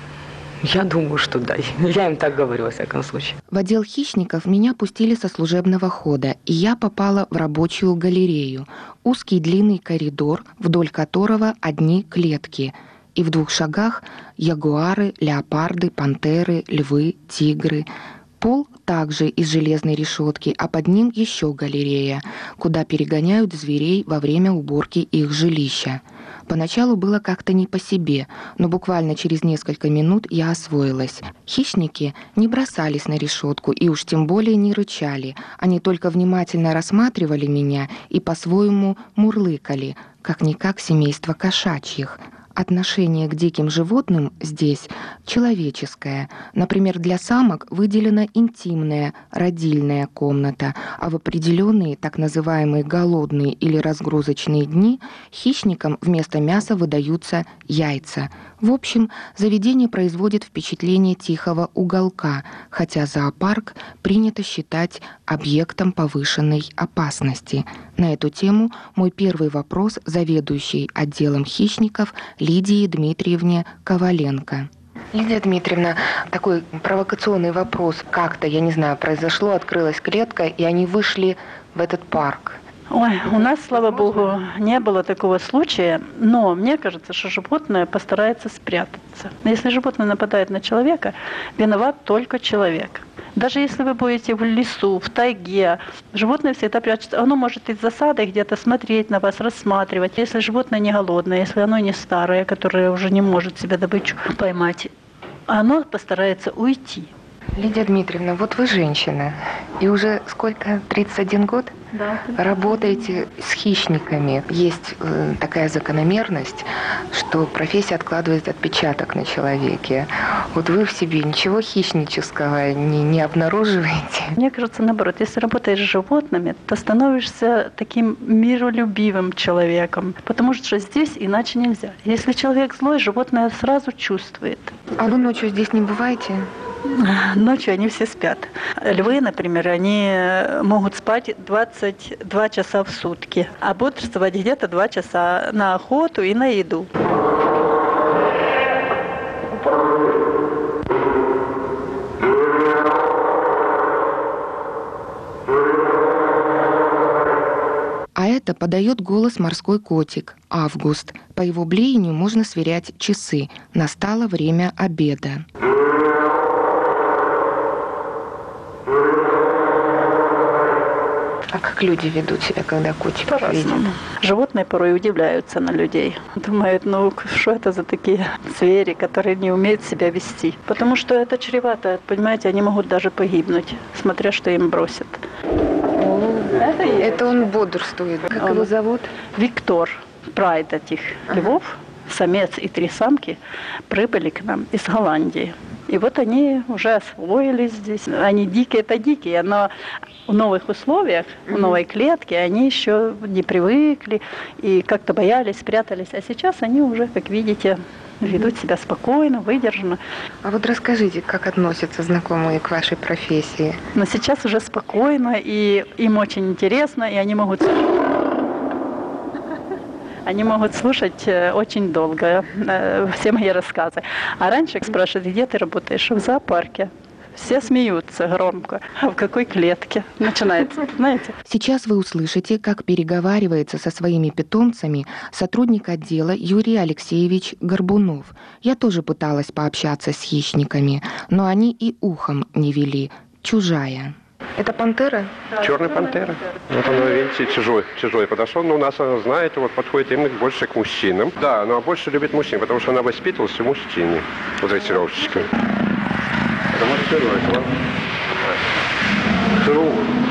S13: Я думаю, что да. Я им так говорю, во всяком случае.
S11: В отдел хищников меня пустили со служебного хода, и я попала в рабочую галерею. Узкий длинный коридор, вдоль которого одни клетки. И в двух шагах ягуары, леопарды, пантеры, львы, тигры. Пол также из железной решетки, а под ним еще галерея, куда перегоняют зверей во время уборки их жилища. Поначалу было как-то не по себе, но буквально через несколько минут я освоилась. Хищники не бросались на решетку и уж тем более не рычали. Они только внимательно рассматривали меня и по-своему мурлыкали, как-никак семейство кошачьих. Отношение к диким животным здесь человеческое. Например, для самок выделена интимная родильная комната, а в определенные так называемые голодные или разгрузочные дни хищникам вместо мяса выдаются яйца. В общем, заведение производит впечатление тихого уголка, хотя зоопарк принято считать объектом повышенной опасности. На эту тему мой первый вопрос заведующей отделом хищников Лидии Дмитриевне Коваленко. Лидия Дмитриевна, такой провокационный вопрос. Как-то, я не знаю, произошло, открылась клетка, и они вышли в этот парк.
S4: Ой, у нас, слава богу, не было такого случая, но мне кажется, что животное постарается спрятаться. Если животное нападает на человека, виноват только человек. Даже если вы будете в лесу, в тайге, животное всегда прячется. Оно может из засады где-то смотреть на вас, рассматривать. Если животное не голодное, если оно не старое, которое уже не может себе добычу поймать, оно постарается уйти.
S11: Лидия Дмитриевна, вот вы женщина, и уже сколько, тридцать один год?
S4: Да.
S11: Работаете с хищниками. Есть э, такая закономерность, что профессия откладывает отпечаток на человеке. Вот вы в себе ничего хищнического не, не обнаруживаете?
S4: Мне кажется, наоборот, если работаешь с животными, то становишься таким миролюбивым человеком, потому что здесь иначе нельзя. Если человек злой, животное сразу чувствует.
S11: А вы ночью здесь не бываете?
S4: Ночью они все спят. Львы, например, они могут спать двадцать два часа в сутки, а бодрствовать где-то два часа на охоту и на еду.
S11: А это подает голос морской котик Август. По его блеянию можно сверять часы. Настало время обеда. А как люди ведут себя, когда котиков видят?
S4: Животные порой удивляются на людей. Думают, ну что это за такие звери, которые не умеют себя вести. Потому что это чревато, понимаете, они могут даже погибнуть, смотря что им бросят.
S11: Это, это он бодрствует. Как он... его зовут?
S4: Виктор. прайд этих львов, самец и три самки, прибыли к нам из Голландии. И вот они уже освоились здесь. Они дикие, это дикие, но в новых условиях, в новой клетке они еще не привыкли и как-то боялись, спрятались. А сейчас они уже, как видите, ведут себя спокойно, выдержанно.
S11: А вот расскажите, как относятся знакомые к вашей профессии?
S4: Но сейчас уже спокойно, и им очень интересно, и они могут... Они могут слушать очень долго все мои рассказы. А раньше спрашивают, где ты работаешь? В зоопарке. Все смеются громко. А в какой клетке? Начинается, знаете?
S11: Сейчас вы услышите, как переговаривается со своими питомцами сотрудник отдела Юрий Алексеевич Горбунов. Я тоже пыталась пообщаться с хищниками, но они и ухом не вели. Чужая. Это пантера?
S5: Да, черная пантера. Вот она, видите, чужой, чужой подошел. Но у нас, она, знаете, вот подходит именно больше к мужчинам. Да, она больше любит мужчин, потому что она воспитывалась в мужчине. Вот дрессировщиком. Это может чужой, да? Чужой.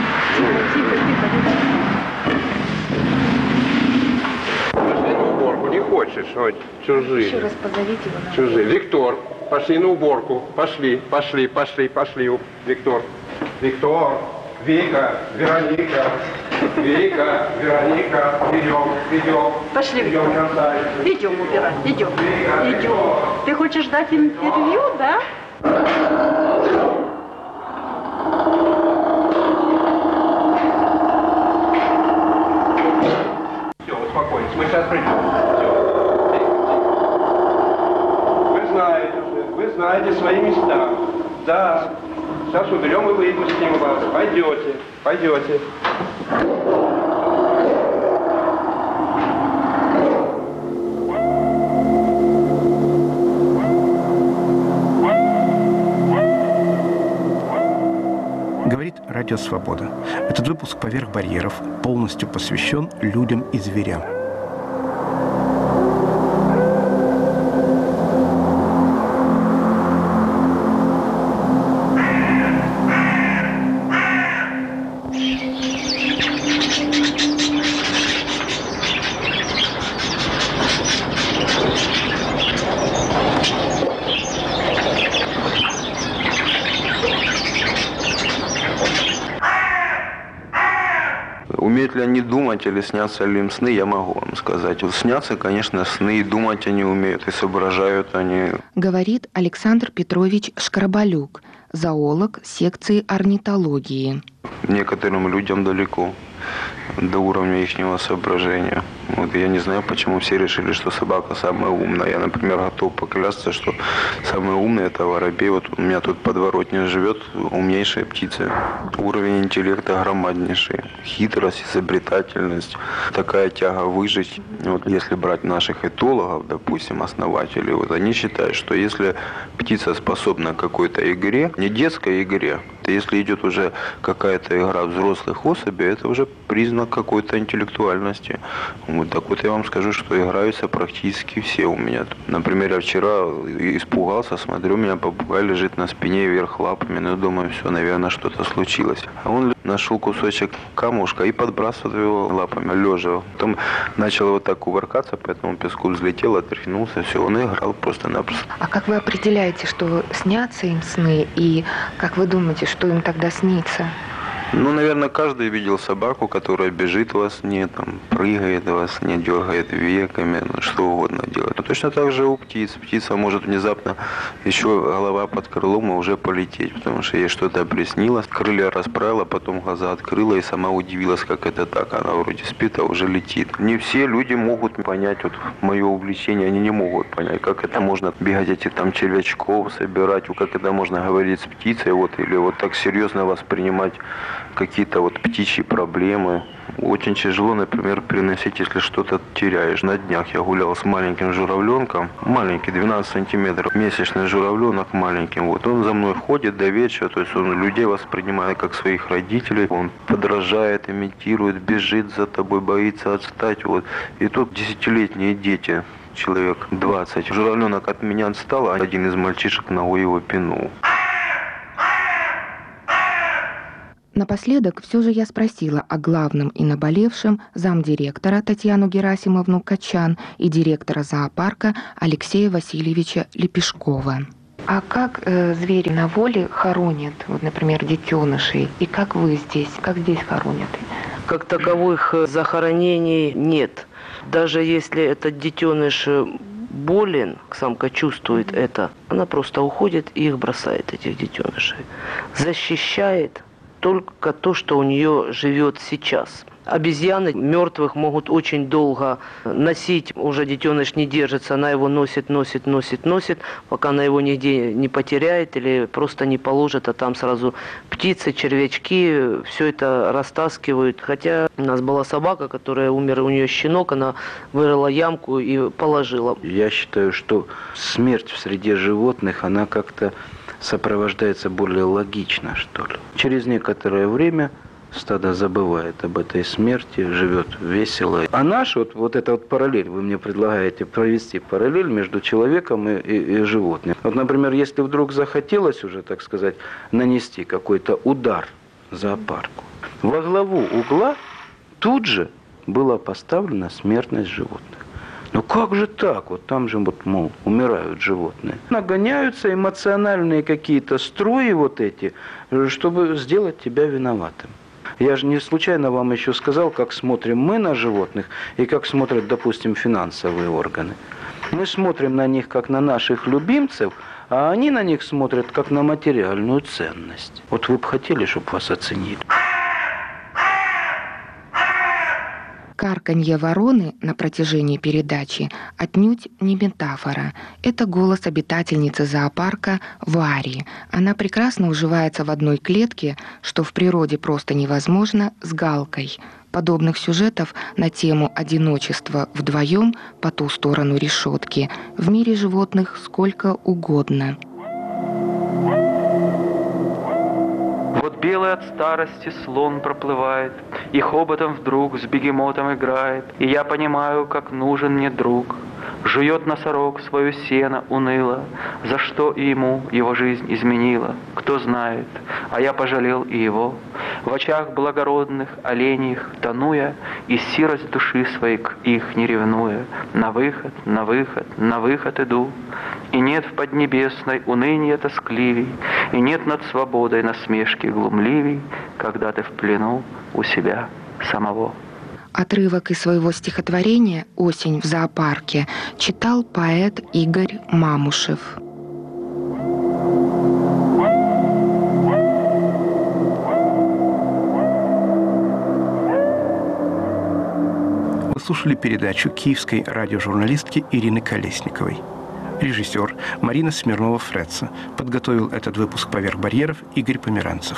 S5: Пошли на уборку, не хочешь? Ой, чужие.
S11: Еще раз позовите его.
S5: Чужие. Виктор, пошли на уборку. Пошли, пошли, пошли, пошли. Виктор. Виктор, Вика, Вероника, Вика, Вероника, идем, идем.
S4: Пошли,
S5: идем,
S4: идем убирать, идем, Вика, идем. Ты хочешь дать интервью, да?
S5: Все, успокойтесь, мы сейчас придем. Все. Вы знаете, вы знаете свои места. Да. Сейчас уберем и выпустим вас. Пойдете, пойдете.
S2: Говорит Радио Свобода. Этот выпуск «Поверх барьеров» полностью посвящен людям и зверям.
S23: Умеют ли они думать или снятся ли им сны, я могу вам сказать. Вот снятся, конечно, сны, и думать они умеют, и соображают они.
S11: Говорит Александр Петрович Шкрабалюк, зоолог секции орнитологии.
S23: Некоторым людям далеко до уровня ихнего соображения. Вот я не знаю, почему все решили, что собака самая умная. Я, например, готов поклясться, что самый умный это воробей. Вот у меня тут подворотня живет, умнейшая птица. Уровень интеллекта громаднейший. Хитрость, изобретательность, такая тяга выжить. Вот если брать наших этологов, допустим, основателей, вот они считают, что если птица способна к какой-то игре, не детской игре, то если идет уже какая-то игра взрослых особей, это уже признак какой-то интеллектуальности. Вот так вот я вам скажу, что играются практически все у меня. Например, я вчера испугался, смотрю, у меня попугай лежит на спине вверх лапами, ну, думаю, все, наверное, что-то случилось. А он нашел кусочек камушка и подбрасывал его лапами, лежа. Потом начал вот так кувыркаться, по этому песку взлетел, отряхнулся, все, он играл просто-напросто.
S11: А как вы определяете, что снятся им сны, и как вы думаете, что им тогда снится?
S23: Ну, наверное, каждый видел собаку, которая бежит во сне, там, прыгает во сне, дергает веками, ну, что угодно делает. Но точно так же у птиц. Птица может внезапно еще голова под крылом и уже полететь, потому что ей что-то приснилось. Крылья расправила, потом глаза открыла и сама удивилась, как это так. Она вроде спит, а уже летит. Не все люди могут понять вот мое увлечение, они не могут понять, как это можно бегать этих там червячков, собирать, как это можно говорить с птицей, вот, или вот так серьезно воспринимать какие-то вот птичьи проблемы. Очень тяжело, например, переносить, если что-то теряешь. На днях я гулял с маленьким журавленком, маленький, двенадцать сантиметров, месячный журавленок маленьким. Вот он за мной ходит до вечера, то есть он людей воспринимает как своих родителей. Он подражает, имитирует, бежит за тобой, боится отстать. Вот. И тут десятилетние дети, человек двадцать. Журавленок от меня отстал, а один из мальчишек ногой его пинул.
S11: Напоследок все же я спросила о главном и наболевшем замдиректора Татьяну Герасимовну Качан и директора зоопарка Алексея Васильевича Лепешкова. А как э, звери на воле хоронят, вот, например, детенышей? И как вы здесь, как здесь хоронят?
S22: Как таковых захоронений нет. Даже если этот детеныш болен, самка чувствует это, она просто уходит и их бросает, этих детенышей. Защищает только то, что у нее живет сейчас. Обезьяны мертвых могут очень долго носить, уже детеныш не держится, она его носит, носит, носит, носит, пока она его нигде не потеряет или просто не положит, а там сразу птицы, червячки, все это растаскивают. Хотя у нас была собака, которая умер, у нее щенок, она вырыла ямку и положила.
S23: Я считаю, что смерть в среде животных, она как-то сопровождается более логично, что ли. Через некоторое время стадо забывает об этой смерти, живет весело. А наш, вот, вот эта вот параллель, вы мне предлагаете провести параллель между человеком и, и, и животным. Вот, например, если вдруг захотелось уже, так сказать, нанести какой-то удар зоопарку, во главу угла тут же была поставлена смертность животных. Ну как же так? Вот там же, вот, мол, умирают животные. Нагоняются эмоциональные какие-то струи вот эти, чтобы сделать тебя виноватым. Я же не случайно вам еще сказал, как смотрим мы на животных и как смотрят, допустим, финансовые органы. Мы смотрим на них как на наших любимцев, а они на них смотрят как на материальную ценность. Вот вы бы хотели, чтобы вас оценили.
S11: Карканье вороны на протяжении передачи отнюдь не метафора. Это голос обитательницы зоопарка Вари. Она прекрасно уживается в одной клетке, что в природе просто невозможно, с Галкой. Подобных сюжетов на тему одиночества вдвоем по ту сторону решетки в мире животных сколько угодно.
S6: Вот белый от старости слон проплывает, и хоботом вдруг с бегемотом играет, и я понимаю, как нужен мне друг. Жует носорог свое сено уныло, за что и ему его жизнь изменила, кто знает, а я пожалел и его. В очах благородных оленьих тонуя, и сирость души своей к их не ревнуя, на выход, на выход, на выход иду. И нет в поднебесной уныния тоскливей, и нет над свободой насмешки глумливей, когда ты в плену у себя самого.
S11: Отрывок из своего стихотворения «Осень в зоопарке» читал поэт Игорь Мамушев.
S2: Вы слушали передачу киевской радиожурналистки Ирины Колесниковой. Режиссер Марина Смирнова-Фреца. Подготовил этот выпуск «Поверх барьеров» Игорь Померанцев.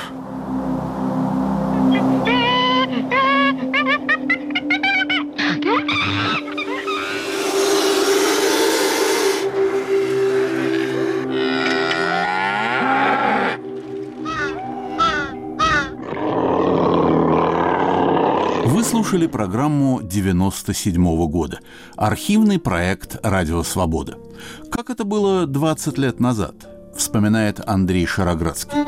S1: Вы слушали программу девяносто седьмого года. Архивный проект «Радио Свобода». Как это было двадцать лет назад, вспоминает Андрей Шароградский.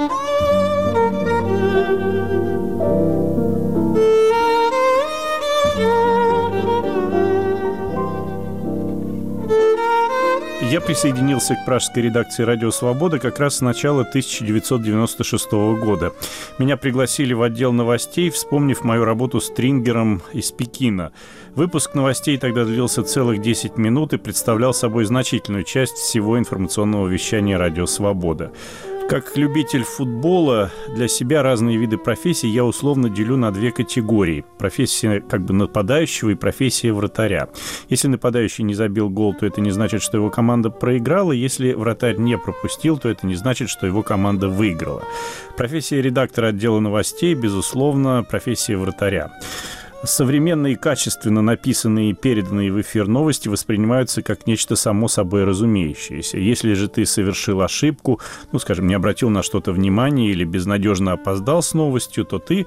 S9: Я присоединился к пражской редакции «Радио Свобода» как раз с начала тысяча девятьсот девяносто шестого года. Меня пригласили в отдел новостей, вспомнив мою работу с Трингером из Пекина. Выпуск новостей тогда длился целых десять минут и представлял собой значительную часть всего информационного вещания «Радио Свобода». Как любитель футбола, для себя разные виды профессий я условно делю на две категории. Профессия как бы нападающего и профессия вратаря. Если нападающий не забил гол, то это не значит, что его команда проиграла. Если вратарь не пропустил, то это не значит, что его команда выиграла. Профессия редактора отдела новостей, безусловно, профессия вратаря. Современные, качественно написанные и переданные в эфир новости воспринимаются как нечто само собой разумеющееся. Если же ты совершил ошибку, ну, скажем, не обратил на что-то внимания или безнадежно опоздал с новостью, то ты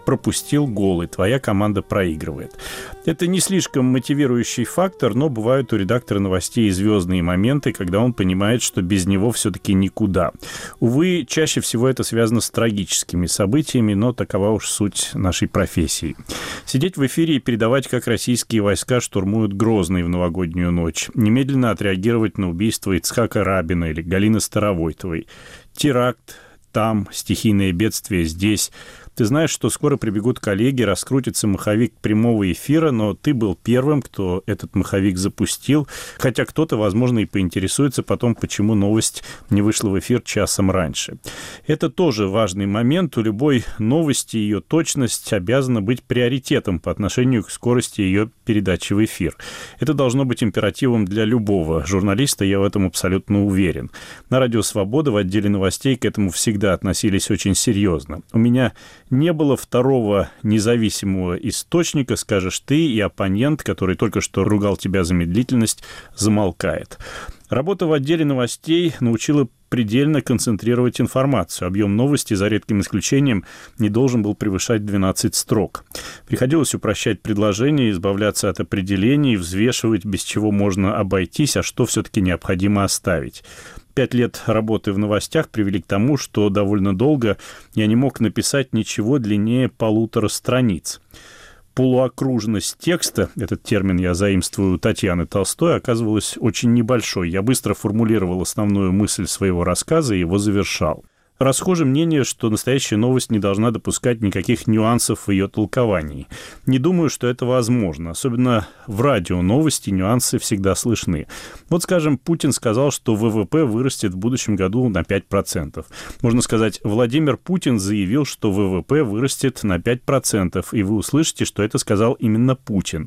S9: пропустил гол, и твоя команда проигрывает. Это не слишком мотивирующий фактор, но бывают у редактора новостей и звездные моменты, когда он понимает, что без него все-таки никуда. Увы, чаще всего это связано с трагическими событиями, но такова уж суть нашей профессии. Сидеть в эфире и передавать, как российские войска штурмуют Грозный в новогоднюю ночь. Немедленно отреагировать на убийство Ицхака Рабина или Галины Старовойтовой. Теракт там, стихийное бедствие здесь. Ты знаешь, что скоро прибегут коллеги, раскрутится маховик прямого эфира, но ты был первым, кто этот маховик запустил, хотя кто-то, возможно, и поинтересуется потом, почему новость не вышла в эфир часом раньше. Это тоже важный момент. У любой новости ее точность обязана быть приоритетом по отношению к скорости ее передачи в эфир. Это должно быть императивом для любого журналиста, я в этом абсолютно уверен. На Радио Свобода в отделе новостей к этому всегда относились очень серьезно. У меня не было второго независимого источника, скажешь ты, и оппонент, который только что ругал тебя за медлительность, замолкает. Работа в отделе новостей научила предельно концентрировать информацию. Объем новости, за редким исключением, не должен был превышать двенадцать строк. Приходилось упрощать предложения, избавляться от определений, взвешивать, без чего можно обойтись, а что все-таки необходимо оставить. Пять лет работы в новостях привели к тому, что довольно долго я не мог написать ничего длиннее полутора страниц. Полуокружность текста, этот термин я заимствую у Татьяны Толстой, оказывалась очень небольшой. Я быстро формулировал основную мысль своего рассказа и его завершал. Расхоже мнение, что настоящая новость не должна допускать никаких нюансов в ее толковании. Не думаю, что это возможно. Особенно в радио новости нюансы всегда слышны. Вот, скажем, Путин сказал, что ВВП вырастет в будущем году на пять процентов. Можно сказать, Владимир Путин заявил, что ВВП вырастет на пять процентов, и вы услышите, что это сказал именно Путин.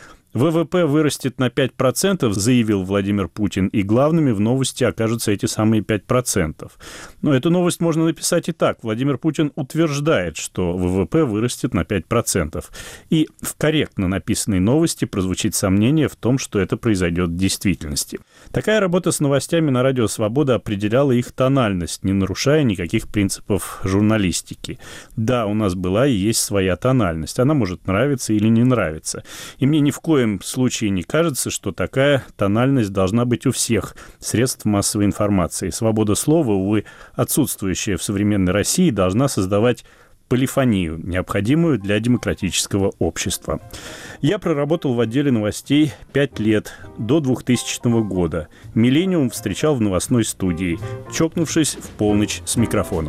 S9: ВВП вырастет на пять процентов, заявил Владимир Путин, и главными в новости окажутся эти самые пять процентов. Но эту новость можно написать и так. Владимир Путин утверждает, что ВВП вырастет на пять процентов. И в корректно написанной новости прозвучит сомнение в том, что это произойдет в действительности. Такая работа с новостями на Радио Свобода определяла их тональность, не нарушая никаких принципов журналистики. Да, у нас была и есть своя тональность. Она может нравиться или не нравиться. И мне ни в коем случае не кажется, что такая тональность должна быть у всех средств массовой информации. Свобода слова, увы, отсутствующая в современной России, должна создавать полифонию, необходимую для демократического общества. Я проработал в отделе новостей пять лет, до двухтысячного года. «Миллениум» встречал в новостной студии, чокнувшись в полночь с микрофоном.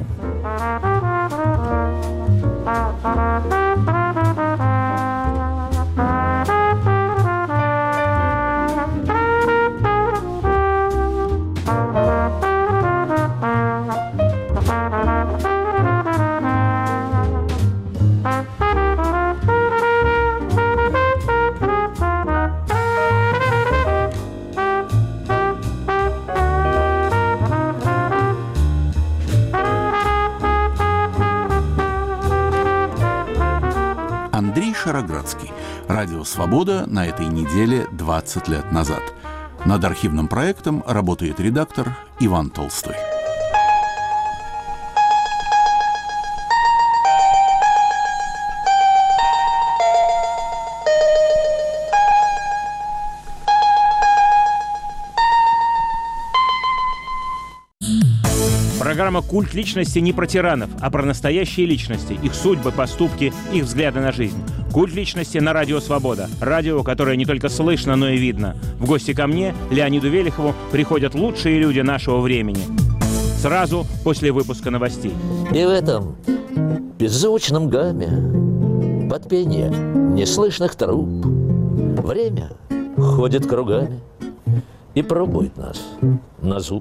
S1: Андрей Шароградский. Радио «Свобода» на этой неделе двадцать лет назад. Над архивным проектом работает редактор Иван Толстой.
S7: Программа «Культ личности» не про тиранов, а про настоящие личности, их судьбы, поступки, их взгляды на жизнь. «Культ личности» на Радио Свобода. Радио, которое не только слышно, но и видно. В гости ко мне, Леониду Велихову, приходят лучшие люди нашего времени. Сразу после выпуска новостей.
S8: И в этом беззвучном гамме, под пение неслышных труб, время ходит кругами и пробует нас на зуб.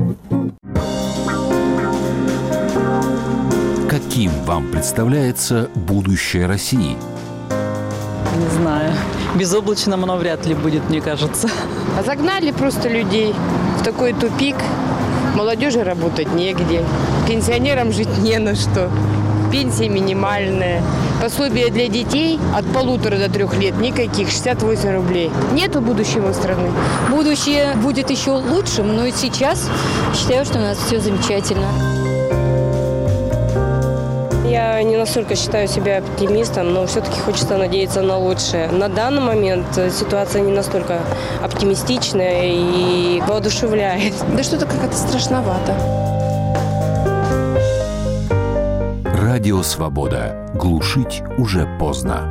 S3: Каким вам представляется будущее России?
S14: Не знаю. Безоблачным оно вряд ли будет, мне кажется.
S24: А загнали просто людей в такой тупик. Молодежи работать негде. Пенсионерам жить не на что. Пенсия минимальная. Пособие для детей от полутора до трех лет никаких, шестьдесят восемь рублей. Нету будущего страны.
S25: Будущее будет еще лучшим, но и сейчас считаю, что у нас все замечательно.
S24: Я не настолько считаю себя оптимистом, но все-таки хочется надеяться на лучшее. На данный момент ситуация не настолько оптимистичная и воодушевляет.
S12: Да что-то как-то страшновато.
S3: Радио «Свобода». Глушить уже поздно.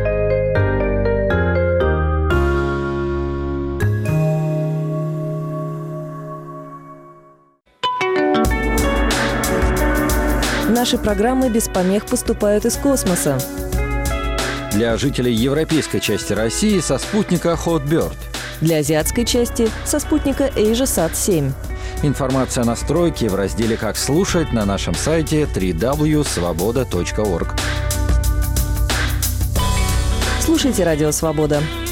S16: Наши программы без помех поступают из космоса.
S17: Для жителей европейской части России со спутника Hotbird.
S16: Для азиатской части со спутника AsiaSat семь.
S17: Информация о настройке в разделе «Как слушать» на нашем сайте дабл-ю дабл ю дабл ю точка свобода точка орг.
S16: Слушайте «Радио Свобода».